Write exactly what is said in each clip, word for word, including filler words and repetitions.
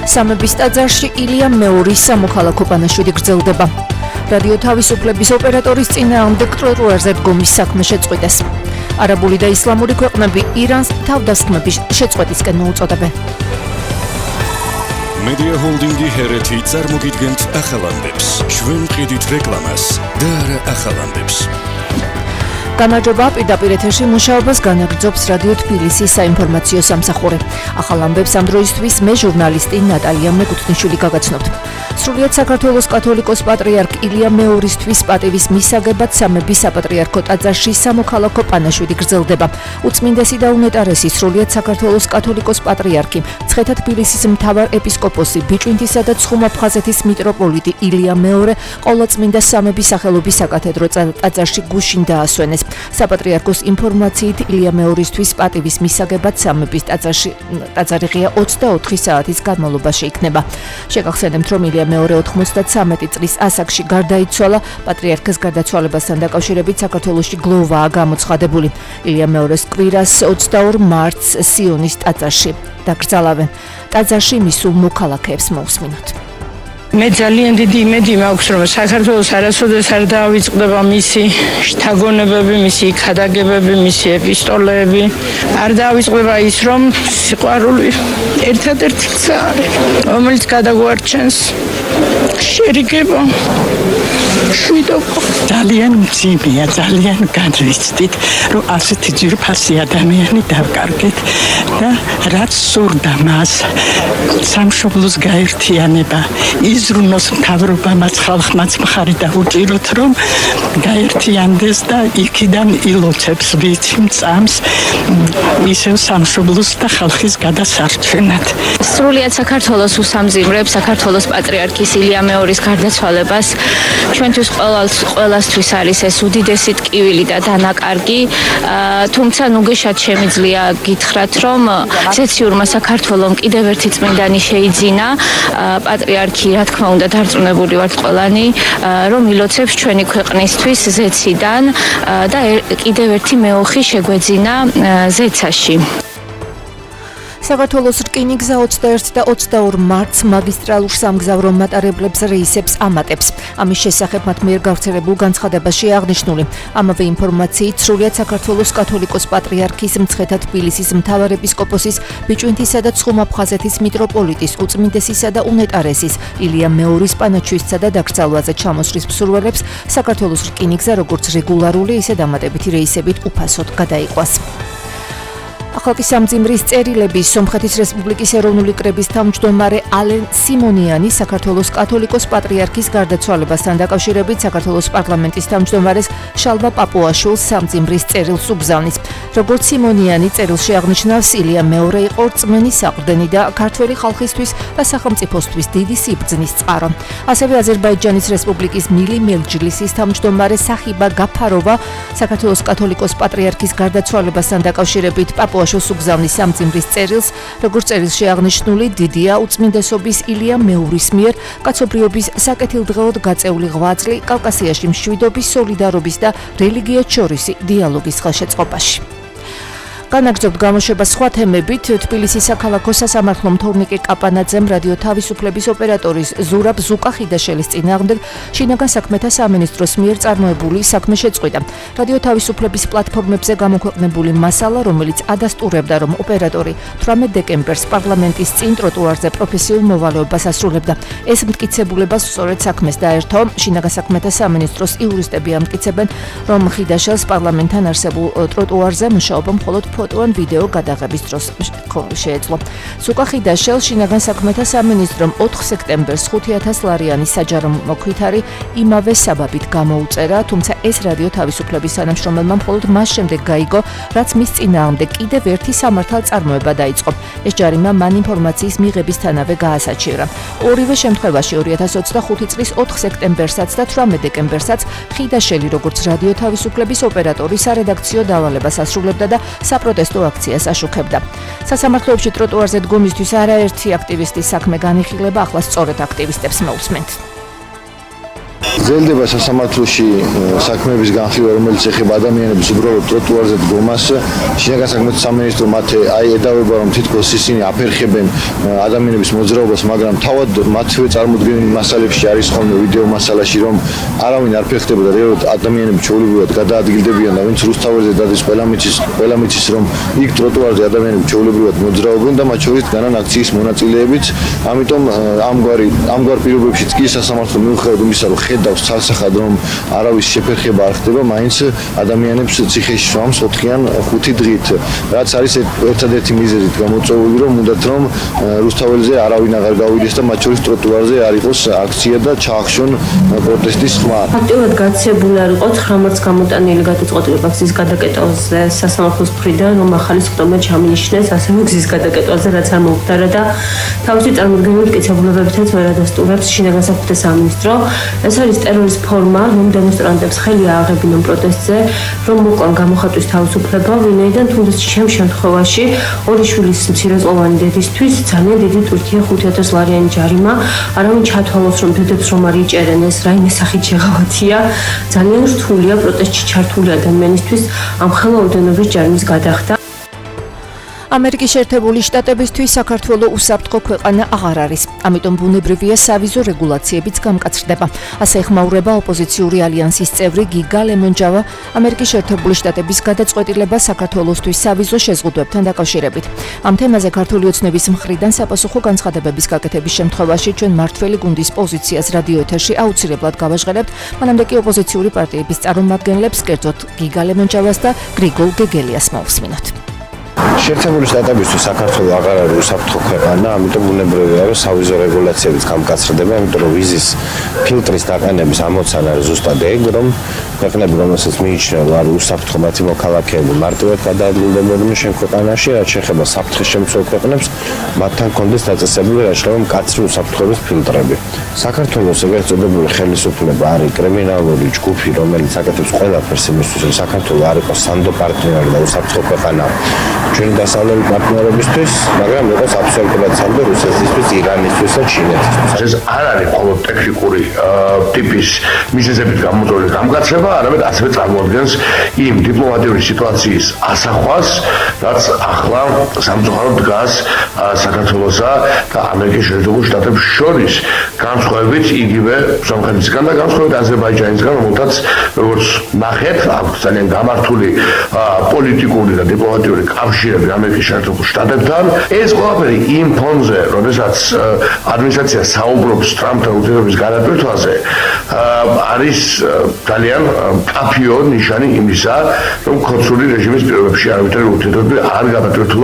სამების ტაძარში ილია მეორის სამოქალაქო პანაშვიდი გრძელდება. რადიო თავისუფლების ოპერატორის წინააღმდეგ ტროტუარზე დგომის საქმე შეწყვიტეს. არაბული და ისლამური ქვეყნები ირანს თავდასხმების შეწყვეტისკენ მოუწოდებენ. Media Holdingi ჰერეთი წარმოგიდგენთ ახალანდებს. ჩვენ ყიდით რეკლამას და არა ახალანდებს. გამარჯობა, პირდაპირ ეთერში მუშაობას განაგრძობს რადიო თბილისის საინფორმაციო სამსახური. ახალ ამბებს ამ დროისთვის მე ჟურნალისტი ნატალია მეკუთვნიშვილი გაგაცნობთ. სრულიად საქართველოს კათოლიკოს პატრიარქ ილია მეორისთვის პატივის მისაგებად სამების საპატრიარქო ტაძარში სამოქალაქო პანაშვიდი გრძელდება. უწმინდესი და უნეტარესი სრულიად საქართველოს კათოლიკოს პატრიარქი, მცხეთა თბილისის მთავარ ეპისკოპოსი, ბიჭვინთისა და ცხუმ-აფხაზეთის მიტროპოლიტი ილია მეორე ყოვლადწმინდა სამების სახელობის საკათედრო ტაძარში გუშინ დაასვენეს. საპატრიარქოს ინფორმაციით ილია მეორისთვის პატივის მისაგებად სამების ტაძარში ტაძარი ღია ოცდაოთხი საათის განმავლობაში იქნება. შეგახსენებთ, რომ ილია მეორე ოთხმოცდათსამეტი წლის ასაკში გარდაიცვალა. პატრიარქის გარდაცვალებასთან დაკავშირებით საქართველოში გლოვაა გამოცხადებული. ილია მეორეს კვირას ოცდაორ მარტს სიონის ტაძარში დაკრძალავენ. ტაძარში მისულ მოქალაქეებს მოусმინოთ. მე ძალიან დიდი იმედი მაქვს, რომ საქართველოს არასოდეს არ დაავიწყდება მისი შთაგონებები, მისი ქადაგებები, მისი ეპისტოლეები. არ დაავიწყდება ის, რომ სიყვარული ერთადერთი გზა არის, რომელიც გადაგვარჩენს შერიგება. შვიდობა. ძალიან მძიმეა, ძალიან განვიცდით, რომ ასეთი ძვირფასი ადამიანი დავკარგეთ და რაც სურდა მას სამშობლოს გაერთიანება, იზრუნოს მთავრობამაც, ხალხმაც მხარი დაუჭიროთ, რომ გაერთიანდეს და იქიდან ილოცებს ვიცი მწამს ისევ სამშობლოს და ხალხის გადასარჩენად. სრულიად საქართველოს უსამძიმრებს საქართველოს პატრიარქის ილია მეორის გარდაცვალებას. ჩვენთვის ყველასთვის არის ეს უდიდესი ტკივილი და დანაკარგი, თუმცა ნუგეშად შემიძლია გითხრათ, რომ ზეციურმა საქართველომ კიდევ ერთი წმინდანი შეიძინა. პატრიარქი, რა თქმა უნდა, დარწმუნებული ვართ ყველანი, რომ ილოცებს ჩვენი ქვეყნისთვის ზეციდან და კიდევ ერთი მეოხი შეგვეძინა ზეცაში. საქართველოს რკინიგზა ოცდაერთი და ოცდაორ მარტს მაგისტრალურ სამგზავრო მატარებლებს რეისებს ამატებს. ამის შესახებ მათ მიერ გავრცელებულ განცხადებაში აღნიშნული. ამავე ინფორმაციით სრულიად საქართველოს კათოლიკოს პატრიარქის მცხეთა თბილისის მთავარ ეპისკოპოსის, ბიჭვინთისა და ცხუმ-აფხაზეთის მიტროპოლიტის, უწმინდესისა და უნეტარესის ილია მეორის პანაჩვიდსა და დაკრძალვაზე ჩამოსვლის მსურველებს საქართველოს რკინიგზა როგორც რეგულარული, ისე დამატებითი რეისებით უფასოდ გადაიყვას. ახალკის სამძიმრის წერილები სომხეთის რესპუბლიკის ეროვნული კრების თავმჯდომარე ალენ სიმონიანი საქართველოს კათოლიკოს პატრიარქის გარდაცვალებასთან დაკავშირებით საქართველოს პარლამენტის თავმჯდომარეს შალვა პაპუაშვილს სამძიმრის წერილს უბრძანის. როგორც სიმონიანი წერილში აღნიშნავს, ილია მეორე იყო რწმენი საყრდენი და ქართველი ხალხისთვის და სახელმწიფოსთვის დიდი სიბრძნის წყარო. ასევე აზერბაიჯანის რესპუბლიკის მილი მელჯლისის თავმჯდომარე სახიბა გაფაროვა საქართველოს კათოლიკოს პატრიარქის გარდაცვალებასთან დაკავშირებით პაპუაშვილს უბრძანის სამძიმრის წერილს, როგორც წერილში აღნიშნული, დიდია უწმინდესობის ილია მეორის მიერ კაცობრიობის საკეთილდღეოდ გაწეული ღვაწლი კავკასიაში მშვიდობის, სოლიდარობის და რელიგიებს შორისი დიალოგის ხელშეწყობაში. განაგრძობთ გამოშვება სხვა თემებით. თბილისის საქალაქო სასამართლო თორნიკე კაპანაძემ რადიო თავისუფლების ოპერატორის ზურაბ ზუკახიდაშელის წინააღმდეგ შინაგან საქმეთა სამინისტროს მიერ წარმოებული საქმე შეწყვიტა. რადიო თავისუფლების პლატფორმებზე გამოქვეყნებული მასალა, რომელიც ადასტურებდა, რომ ოპერატორი თვრამეტ დეკემბერს პარლამენტის წინ ტროტუარზე პროფესიულ მოვალეობას ასრულებდა. ეს მტკიცებულებას სწორედ საქმეს დაერთო. შინაგან საქმეთა სამინისტროს იურისტები ამტკიცებენ, რომ ხიდაშელს პარლამენტთან არსებულ ტროტუარზე მუშაობა მხოლოდ ფოტო ან ვიდეო გადაღების დროს შეეძლო. ზუკახიდაშელ შინაგან საქმეთა სამინისტრომ ოთხ სექტემბერს ხუთი ათას ლარიანი საჯარო მოქვითარი იმავე საბაბით გამოუწერა, თუმცა ეს რადიო თავისუფლების თანამშრომელმა მხოლოდ მას შემდეგ გაიგო, რაც მის წინააღმდეგ კიდევ ერთი სამართალწარმოება დაიწყო. ეს ჯარიმა მან ინფორმაციის მიღებისთანავე გაასაჩივრა. ორივე შემთხვევაში ორი ათას ოცდახუთი წლის ოთხ სექტემბერსაც და თვრამეტ დეკემბერსაც ხიდაშელი როგორც რადიო თავისუფლების ოპერატორი სარედაქციო დავალებას ასრულებდა და საპროტესტო აქციას აშუქებდა. სასამართლოებში ტროტუარზე დგომისთვის არაერთი აქტივისტის საქმე განიხილება, ახლა სწორედ აქტივისტებს მოусმენთ. გრძელდება სასამართლოში საქმეების განხილვა, რომელიც ეხება ადამიანების უბრალოდ ტროტუარზე დგომას. შინაგან საქმეთა სამინისტრო მათ აი ედავება, რომ თითქოს ისინი აფერხებენ ადამიანების მოძრაობას, მაგრამ თავად მათვე წარმოდგენილ მასალებში არის ხოლმე ვიდეო მასალაში, რომ არავინ არ ფერხდება და რეალურად ადამიანები ჩვეულებრივად გადაადგილდებიან და ვინც რუსთაველზე დადის, ყველა მიცის, ყველა მიცის, რომ იქ ტროტუარზე ადამიანები ჩვეულებრივად მოძრაობენ და მათ შორის დგანან აქციის მონაწილეებიც. ამიტომ ამგვარი ამგვარ პირობებშიც კი სასამართლო მიუხედავად იმისა, რომ ხედავს ცალსახად, რომ არავის შეფერხება არ ხდება, მაინც ადამიანებს ციხეში სვამს ოთხი ან ხუთი დღით. რაც არის ერთადერთი მიზეზით გამოწვეული, რომ უნდათ რომ რუსთაველზე არავინ აღარ გავიდეს და მათ შორის ტროტუარზე არ იყოს აქცია და ჩაახშონ პროტესტის ხმა. აქტიურად გაცემული არ იყო ცხრა მარტს გამოტანილი გადაწყვეტილება გზის გადაკეტვაზე სასამართლოს მხრიდან, რომ ახალი სხდომა ჩამინიშნეს ასევე გზის გადაკეტვაზე, რაც არ მომხდარა და თავისი წარმოდგენილი მტკიცებულებებითაც ვერ ადასტურებს შინაგან საქმეთა სამინისტრო. ეს არის ტერორის ფორმა, რომ დემონსტრანტებს ხელი ააღებინონ პროტესტზე, რომ მოყვან გამოხატვის თავისუფლება, ვინაიდან თუნდაც ჩემ შემთხვევაში ორი შვილის მცირეწლოვანი დედისთვის ძალიან დიდი ტვირთია ხუთი ათას ლარიანი ჯარიმა. არავინ ჩათვალოს, რომ დედებს რომ არ იჭერენ, ეს რაიმე სახით შეღავათია. ძალიან რთულია პროტესტში ჩართული ადამიანისთვის ამ ხელოვნების ჯარიმის გადახდა. ამერიკის შეერთებული შტატებისთვის საქართველოს უსაფრთხო ქვეყანა აღარ არის. ამიტომ ბუნებრივია სავიზო რეგულაციებიც გამკაცრდება. ასე ეხმაურება ოპოზიციური ალიანსის წევრი გიგა ლემონჯავა ამერიკის შეერთებული შტატების გადაწყვეტილება საქართველოსთვის სავიზო შეზღუდვებთან დაკავშირებით. ამ თემაზე ქართული ოცნების მხრიდან საპასუხო განცხადებების გაკეთების შემთხვევაში ჩვენ მართველი გუნდის პოზიციას რადიო ეთერში აუცილებლად გავაჟღერებთ. მანამდე კი ოპოზიციური პარტიების წარმომადგენლებს, კერძოდ გიგა ლემონჯავას და გრიგოლ გეგელიას მოვსმინოთ. შეერთებული შტატებისთვის საქართველოს აღარ არის უსაფრთხო ქვეყანა, ამიტომ ბუნებრივია, რომ სავიზო რეგულაციებიც გამკაცრდება, იმიტომ რომ ვიზის ფილტრის დაყენების ამოცანა არის ზუსტად ეგ, რომ ქვეყნები, რომელსაც მიიჩნევა, რომ არის უსაფრთხო მათი მოქალაქეები, მარტივად გადაადგილდებოდნენ შენ ქვეყანაში, რაც შეეხება საფრთხის შემცველ ქვეყნებს, მათთან კონდეს დაწესებული რაჭრევა მკაცრი უსაფრთხოების ფილტრები. საქართველოს ეგრეთ წოდებული ხელისუფლება არის კრიმინალური ჯგუფი, რომელიც აკეთებს ყველაფერს იმისთვის, რომ საქართველოს არ იყოს სანდო პარტნიორი და უსაფრთხო ქვეყანა ჩვენი დასავლელი პარტნიორებისთვის, მაგრამ იყოს აბსოლუტურად სანდო რუსეთისთვის, ირანისთვის და ჩინეთისთვის. ეს არ არის მხოლოდ ტექნიკური ტიპის მიზეზებით გამოწვეული გამგაცრება, არამედ ასევე წარმოადგენს იმ დიპლომატიური სიტუაციის ასახვას, რაც ახლა სამწუხაროდ დგას საქართველოსა და ამერიკის შეერთებულ შტატებს შორის, განსხვავებით იგივე სომხეთისგან და განსხვავებით აზერბაიჯანისგან, რომელთაც როგორც ნახეთ, აქვს ძალიან გამართული პოლიტიკური და დიპლომატიური კავშირები ამერიკის შეერთებულ შტატებთან. ეს ყველაფერი იმ ფონზე, როდესაც ადმინისტრაცია საუბრობს ტრამპთან ურთიერთობის გადატვირთვაზე, არის ძალიან კაფიო ნიშანი იმისა, რომ ქოცრული რეჟიმის პირობებში არავითარი ურთიერთობები არ გადატვირთულა.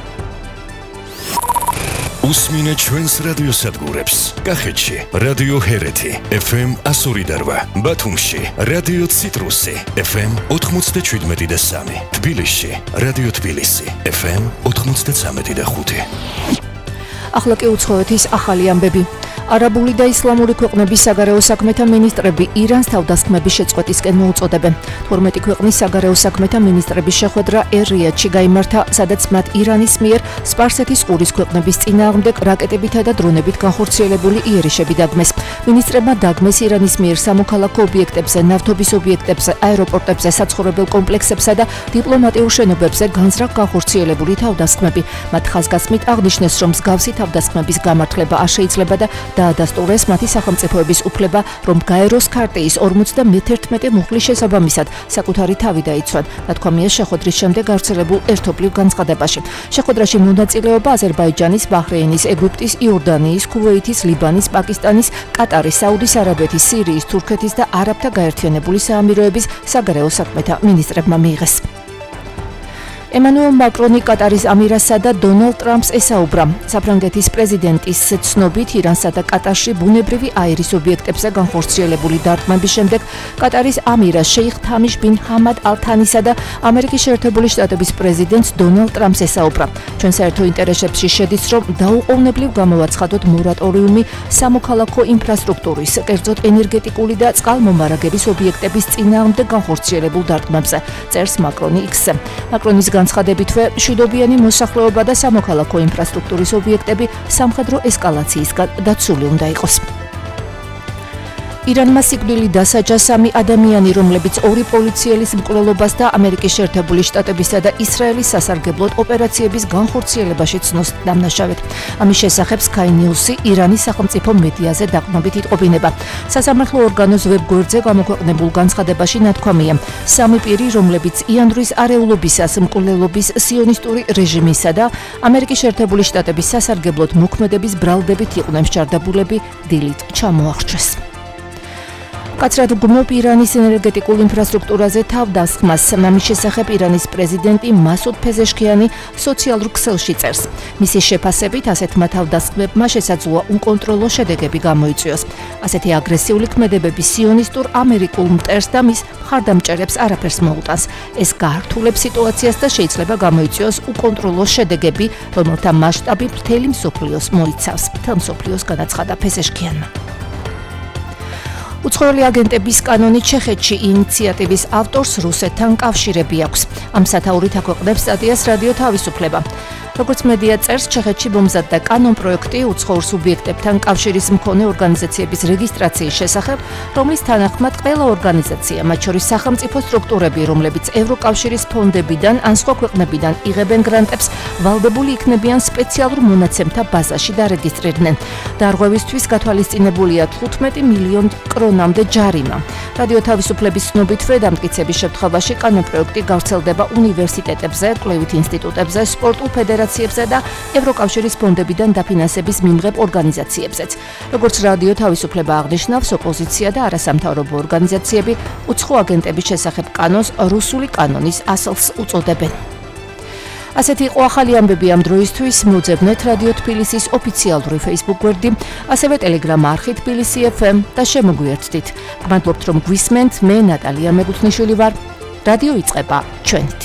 უსმინეთ ჩვენს რადიოსადგურებს. კახეთში რადიო ჰერეთი ეფ ემ ასორი და რვა, ბათუმში რადიო ციტრუსი ეფ ემ ოთხმოცდაშვიდმეტი და სამი, თბილისში რადიო თბილისი ეფ ემ ოთხმოცდაცამეტი და ხუთი. ახლა კი უცხოეთის ახალი ამბები. არაბული და ისლამური ქვეყნების საგარეო საქმეთა მინისტრები ირანს თავდასხმების შეწყვეტისკენ მოუწოდებენ. თორმეტი ქვეყნის საგარეო საქმეთა მინისტრების შეხვედრა ერ-რიადში გაიმართა, სადაც მათ ირანის მიერ სპარსეთის ყურის ქვეყნების წინააღმდეგ რაკეტებითა და დრონებით განხორციელებული იერიშები დაგმეს. მინისტრებმა დაგმეს ირანის მიერ სამოქალაქო ობიექტებზე, ნავთობის ობიექტებზე, აეროპორტებზე, საცხოვრებელ კომპლექსებსა და დიპლომატიურ შენობებზე განზრახ განხორციელებული თავდასხმები. მათ ხაზგასმით აღნიშნეს, რომ მსგავსი თავდასხმების გამართლება არ შეიძლება და დაადასტურეს მათი სახელმწიფოების უფლება, რომ გაეროს ქარტიის ორმოცდამეთერთმეტე მუხლის შესაბამისად საკუთარი თავი დაიცვან. ნათქვამია შეხვედრის შემდეგ გავრცელებულ ერთობლივ განცხადებაში. შეხვედრაში მონაწილეობა აზერბაიჯანის, ბაჰრეინის, ეგვიპტის, იორდანიის, ქუვეითის, ლიბანის, პაკისტანის, კატარის, საუდის არაბეთის, სირიის, თურქეთის და არაბთა გაერთიანებული საამიროების საგარეო საქმეთა მინისტრებმა მიიღეს. ემანუელ მაკრონი კატარის ამირასა და დონალდ ტრამპს ესაუბრა. საფრანგეთის პრეზიდენტის ცნობით ირანსა და კატარში ბუნებრივი აირის ობიექტებზე განხორციელებული დარტყმების შემდეგ კატარის ამირას შეიხ თამიშ ბინ ჰამად ალ-თანისა და ამერიკის შეერთებული შტატების პრეზიდენტს დონალდ ტრამპს ესაუბრა. ჩვენ საერთო ინტერესებში შედის, რომ დაუყოვნებლივ გამოვაცხადოთ მორატორიუმი სამოქალაქო ინფრასტრუქტურის, კერძოდ ენერგეტიკული და წყალმომარაგების ობიექტების წინააღმდეგ განხორციელებულ დარტყმებზე, წერს მაკრონი იქსზე. მაკრონის განცხადებითვე მშვიდობიანი მოსახლეობა და სამოქალაქო ინფრასტრუქტურის ობიექტები სამხედრო ესკალაციისგან დაცული უნდა იყოს. ირანმა სიკვდილი დასაჯა სამი ადამიანი, რომლებიც ორი პოლიციელის მკვლელობას და ამერიკის შეერთებული შტატებისა და ისრაელის სასარგებლოდ ოპერაციების განხორციელებაში ცნოს დამნაშავედ. ამის შესახებ Sky News-ი ირანის სახელმწიფო მედიაზე დაყრდნობით იტყობინება. სასამართლო ორგანოს ვებგვერდზე გამოქვეყნებულ განცხადებაში ნათქვამია, სამი პირი, რომლებიც იანვრის არეულობისას მკვლელობის სიონისტური რეჟიმისა და ამერიკის შეერთებული შტატების სასარგებლოდ მოქმედების ბრალდებით იყვნენ მსჯავრდებულები, დილით ჩამოახრჩეს. კაცრად გმობ ირანის ენერგეტიკულ ინფრასტრუქტურაზე თავდასხმას ამის შესახებ ირანის პრეზიდენტი მასუდ ფეზეშქიანი სოციალურ ქსელში წერს. მისი შეფასებით ასეთმა თავდასხმებმა შესაძლოა უკონტროლო შედეგები გამოიწვიოს. ასეთი აგრესიული ქმედებები სიონისტურ ამერიკულ მტერს და მის მხარდამჭერებს არაფერს მოუტანს. ეს გაართულებს სიტუაციას და შეიძლება გამოიწვიოს უკონტროლო შედეგები, რომელთა მასშტაბი მთელი მსოფლიოს მოიცავს. მთელ მსოფლიოს განაცხადა ფეზეშქიანმა. უცხოელი აგენტების კანონი ჩეხეთში ინიციატივის ავტორს რუსეთთან კავშირები აქვს. ამ სათაურით აქვეყნებს სტატიას რადიო თავისუფლება. როგორც მედია წერს, ჩეხეთში მომზადდა კანონ პროექტი უცხოურ სუბიექტებთან კავშირის მქონე ორგანიზაციების რეგისტრაციის შესახებ, რომლის თანახმად ყველა ორგანიზაცია, მათ შორის სახელმწიფო სტრუქტურები, რომლებიც ევროკავშირის ფონდებიდან ან სხვა ქვეყნებიდან იღებენ გრანტებს, ვალდებული იქნებიან სპეციალურ მონაცემთა ბაზაში დარეგისტრირდნენ. დარღვევისთვის გათვალისწინებულია თხუთმეტი მილიონი კრონამდე ჯარიმა. რადიო თავისუფლების ცნობითვე დამტკიცების შემთხვევაში კანონ პროექტი გავრცელდება უნივერსიტეტებზე, კვლევით ინსტიტუტებზე, სპორტულ ფედერაციებზე და ევროკავშირის ფონდებიდან დაფინანსების მიმღებ ორგანიზაციებზეც. როგორც რადიო თავისუფლება აღნიშნავს, ოპოზიცია და არასამთავრობო ორგანიზაციები უცხო აგენტების შესახებ კანონს რუსული კანონის ასლს უწოდებენ. ასეთი იყო ახალი ამბები ამ დროისთვის. მოძებნეთ რადიო თბილისის ოფიციალური Facebook გვერდი, ასევე Telegram არხი თბილისი ეფ ემ და შემოგვიერთდით. გმადლობთ რომ გვისმენთ, მე ნატალია მეგუთნიშვილი ვარ. რადიო იწყება ჩვენით.